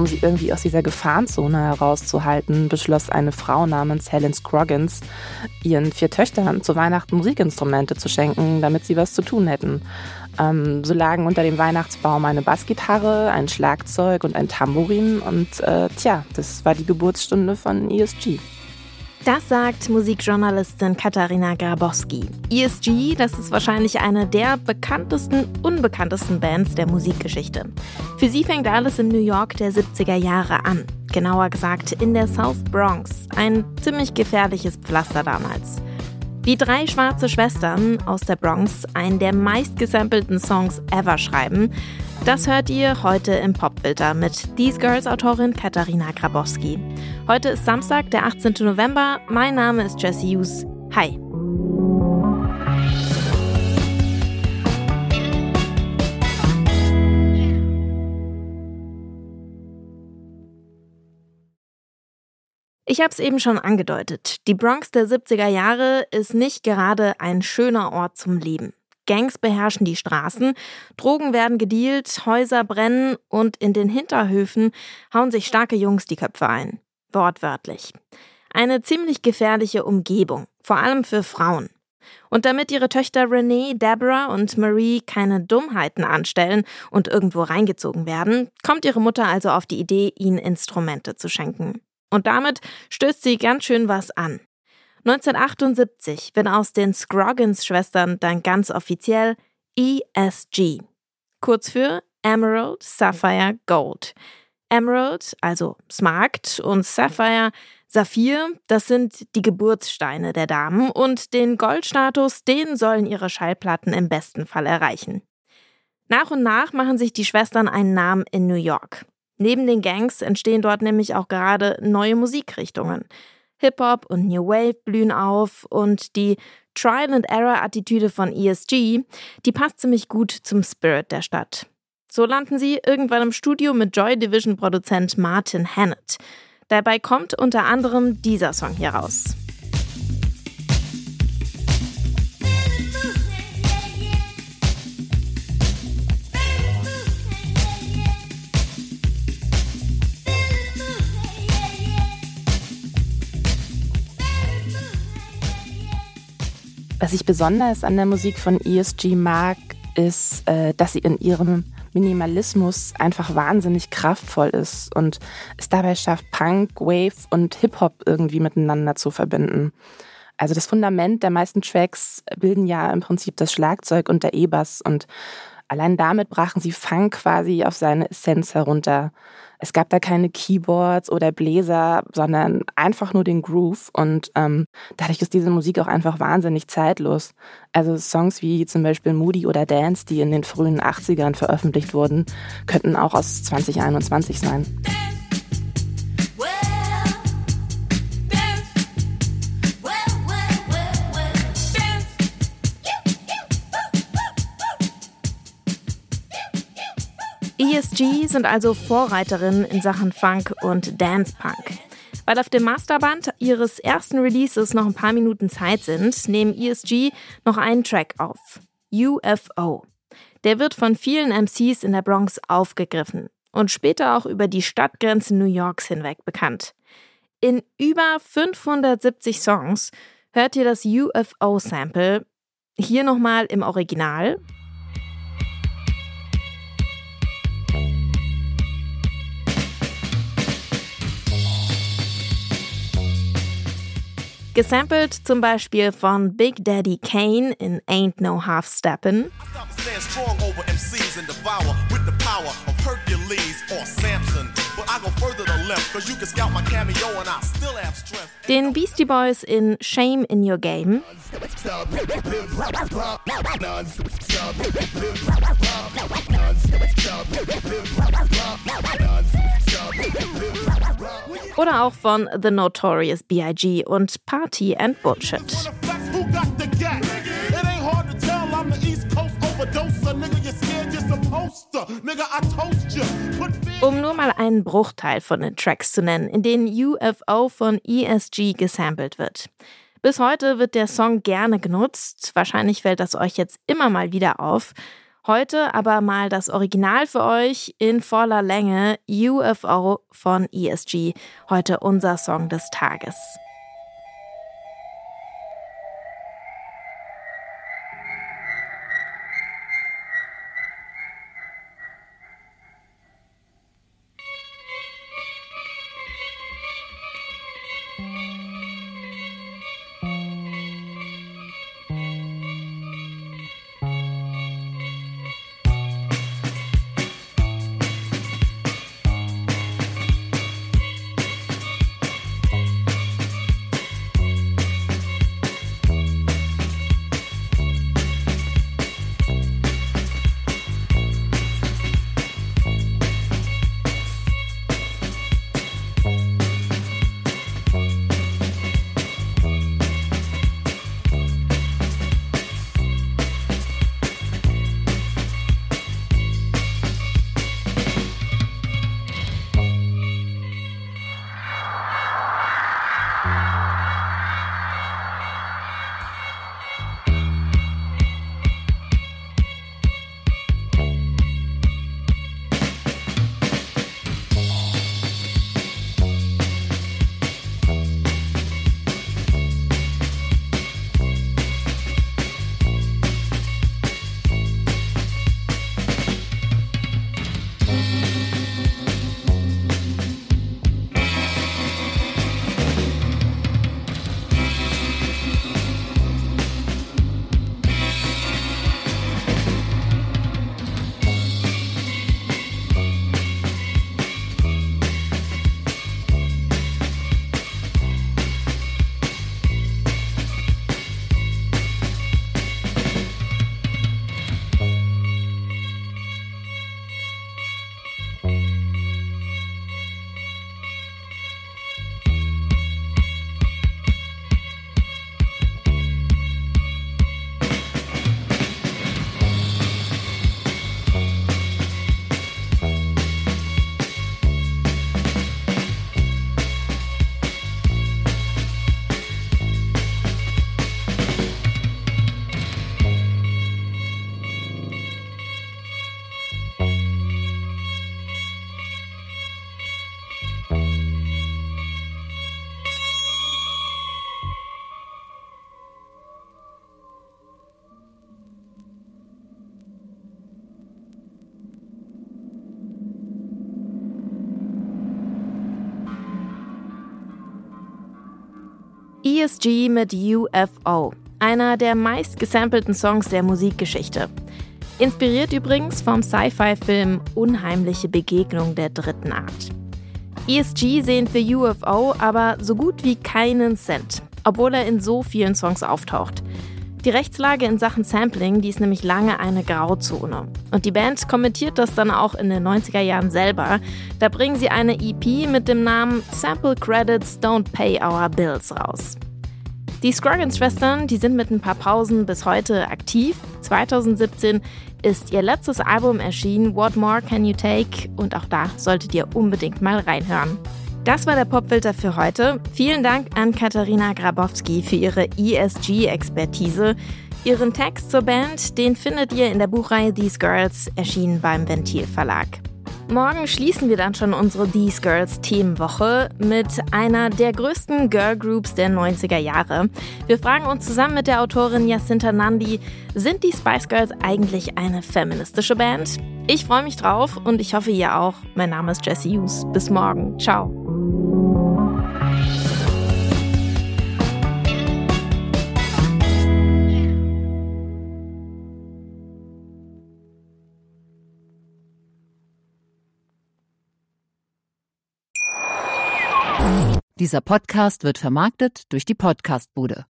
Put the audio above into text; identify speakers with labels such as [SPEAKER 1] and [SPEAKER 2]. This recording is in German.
[SPEAKER 1] Um sie irgendwie aus dieser Gefahrenzone herauszuhalten, beschloss eine Frau namens Helen Scroggins, ihren 4 Töchtern zu Weihnachten Musikinstrumente zu schenken, damit sie was zu tun hätten. So lagen unter dem Weihnachtsbaum eine Bassgitarre, ein Schlagzeug und ein Tambourin und das war die Geburtsstunde von ESG.
[SPEAKER 2] Das sagt Musikjournalistin Katharina Grabowski. ESG, das ist wahrscheinlich eine der bekanntesten, unbekanntesten Bands der Musikgeschichte. Für sie fängt alles in New York der 70er Jahre an. Genauer gesagt in der South Bronx. Ein ziemlich gefährliches Pflaster damals. Wie 3 schwarze Schwestern aus der Bronx einen der meistgesampelten Songs ever schreiben, das hört ihr heute im Popfilter mit These Girls-Autorin Katharina Grabowski. Heute ist Samstag, der 18. November. Mein Name ist Jessie Hughes. Hi. Ich habe es eben schon angedeutet. Die Bronx der 70er Jahre ist nicht gerade ein schöner Ort zum Leben. Gangs beherrschen die Straßen, Drogen werden gedealt, Häuser brennen und in den Hinterhöfen hauen sich starke Jungs die Köpfe ein. Wortwörtlich. Eine ziemlich gefährliche Umgebung, vor allem für Frauen. Und damit ihre Töchter Renee, Deborah und Marie keine Dummheiten anstellen und irgendwo reingezogen werden, kommt ihre Mutter also auf die Idee, ihnen Instrumente zu schenken. Und damit stößt sie ganz schön was an. 1978 wird aus den Scroggins-Schwestern dann ganz offiziell ESG. Kurz für Emerald, Sapphire, Gold. Emerald, also Smaragd, und Sapphire, Saphir, das sind die Geburtssteine der Damen und den Goldstatus, den sollen ihre Schallplatten im besten Fall erreichen. Nach und nach machen sich die Schwestern einen Namen in New York. Neben den Gangs entstehen dort nämlich auch gerade neue Musikrichtungen. Hip-Hop und New Wave blühen auf und die Trial-and-Error-Attitüde von ESG, die passt ziemlich gut zum Spirit der Stadt. So landen sie irgendwann im Studio mit Joy Division-Produzent Martin Hannett. Dabei kommt unter anderem dieser Song hier raus.
[SPEAKER 1] Was ich besonders an der Musik von ESG mag, ist, dass sie in ihrem Minimalismus einfach wahnsinnig kraftvoll ist und es dabei schafft, Punk, Wave und Hip-Hop irgendwie miteinander zu verbinden. Also das Fundament der meisten Tracks bilden ja im Prinzip das Schlagzeug und der E-Bass und allein damit brachen sie Funk quasi auf seine Essenz herunter. Es gab da keine Keyboards oder Bläser, sondern einfach nur den Groove und dadurch ist diese Musik auch einfach wahnsinnig zeitlos. Also Songs wie zum Beispiel Moody oder Dance, die in den frühen 80ern veröffentlicht wurden, könnten auch aus 2021 sein.
[SPEAKER 2] ESG sind also Vorreiterinnen in Sachen Funk und Dance-Punk. Weil auf dem Masterband ihres ersten Releases noch ein paar Minuten Zeit sind, nehmen ESG noch einen Track auf. UFO. Der wird von vielen MCs in der Bronx aufgegriffen und später auch über die Stadtgrenzen New Yorks hinweg bekannt. In über 570 Songs hört ihr das UFO-Sample. Hier nochmal im Original. Gesampelt zum Beispiel von Big Daddy Kane in Ain't No Half Steppin'. Den Beastie Boys in Shame in Your Game. Oder auch von The Notorious B.I.G. und Party and Bullshit. Um nur mal einen Bruchteil von den Tracks zu nennen, in denen UFO von ESG gesampelt wird. Bis heute wird der Song gerne genutzt. Wahrscheinlich fällt das euch jetzt immer mal wieder auf. Heute aber mal das Original für euch in voller Länge, UFO von ESG. Heute unser Song des Tages. ESG mit UFO, einer der meist gesampelten Songs der Musikgeschichte. Inspiriert übrigens vom Sci-Fi-Film Unheimliche Begegnung der dritten Art. ESG sehen für UFO aber so gut wie keinen Cent, obwohl er in so vielen Songs auftaucht. Die Rechtslage in Sachen Sampling, die ist nämlich lange eine Grauzone. Und die Band kommentiert das dann auch in den 90er Jahren selber. Da bringen sie eine EP mit dem Namen Sample Credits Don't Pay Our Bills raus. Die Scroggins-Schwestern, die sind mit ein paar Pausen bis heute aktiv. 2017 ist ihr letztes Album erschienen, What More Can You Take? Und auch da solltet ihr unbedingt mal reinhören. Das war der Popfilter für heute. Vielen Dank an Katharina Grabowski für ihre ESG-Expertise. Ihren Text zur Band, den findet ihr in der Buchreihe These Girls, erschienen beim Ventil Verlag. Morgen schließen wir dann schon unsere These Girls Themenwoche mit einer der größten Girlgroups der 90er Jahre. Wir fragen uns zusammen mit der Autorin Jacinta Nandi, sind die Spice Girls eigentlich eine feministische Band? Ich freue mich drauf und ich hoffe ihr auch. Mein Name ist Jessie Hughes. Bis morgen. Ciao.
[SPEAKER 3] Dieser Podcast wird vermarktet durch die Podcastbude.